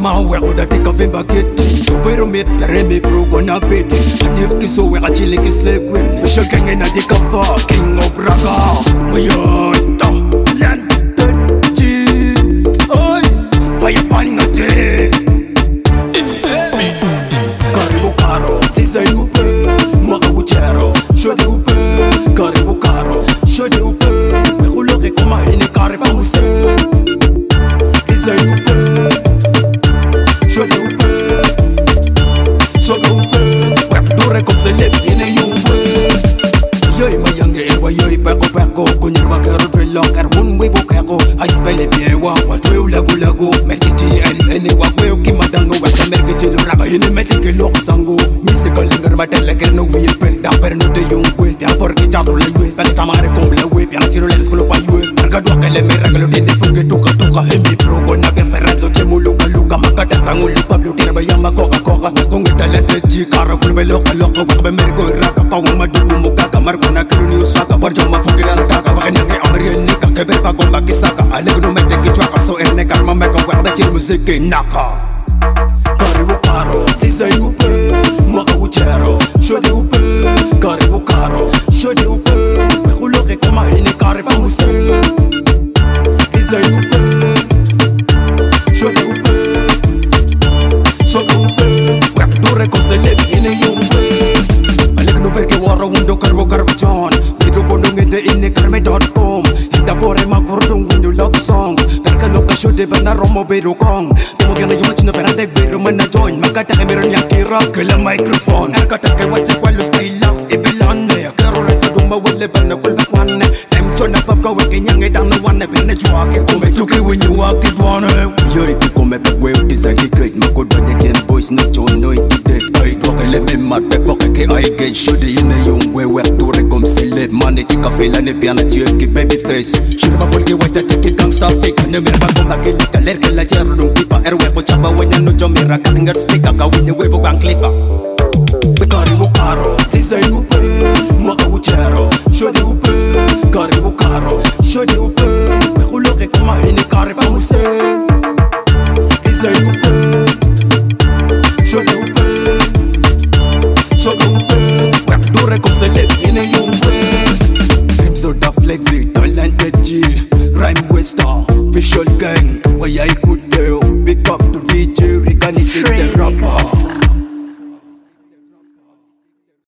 ma weko da tika vimba kiti Tupero mit remi bro wana beti Nip kiso weka chili kisle queen Shakenge na dika fa king of raga Mayon ta landed chi Oi Vaya panga te Karibu karo Design upe Mwaka uchero Shode upe Karibu karo Shode upe Mekuloke kuma hini kariba muse Design upe Shode upe Shode upe Wek dure kom seleb yene yungwe Yoy mayange elwa yoy peko peko Kunyurwa kero drillok erwun wibo keko Aispele biewa Watweu lagu lagu Metiti ene wakweu kimadango Weka merke jilu raga Yene metike lok sango Misika linger matele kerno wiepe Damper no de yungwe Pia porki chato le yue Pele tamare kom le we Pia tiro le skolo pa yue Marga duake le me regalo Tene fuke tuka tuka Hemi pro Bona besperanzo chemu luka luka Makata tangu lupa Blue tira bayama koka koka Kongi talente jikara Kulbe loka loka Wakbe mergo raka Pawa madugu mukaka Margo na kiru ni uswaka Barjo mafuki na nataka Wakanyange amri lika Keber pa gomba kisaka Alegno mete kichwaka So erne karma meka Wakbe chiru musiki naka Karibu karo Design upe Mwaka uchero Shode upe Karibu karo Shode upe Mekuloke kuma hini kariba muse Design upe Shode upe Shode upe Wek dure kom seleb yene yungwe Alegno perke wara wundo karbo john Bidu kono ngende ine karme.com Hinda pore makurdung windu love songs Perka loka shode bana romo beru kong Temo gana yuma chino peratek beru mana join Makata kemeron yakira kela microphone Erka take wache kwa lo style Ibilane Kero resa duma wale bana kulbak wane Time chona papka weke nyange dana wane Bene juake kume tuki winyu wake dwane Yoy ki kume pek weo design ki kait Makod banye ken boys na chono iti dead Ay duake le me mat pek poke ke ay gen Shode yine yung we wek dure kom silid Mane tika fela ne piana chill ki baby face Shirba polke wata tiki gangsta fake Ne merba gomba ke lika lerke la jero dung kipa Erwe ko chapa wanya no jomera Kalingar speaker ka winye webo bang klipa Karibu karo Design upe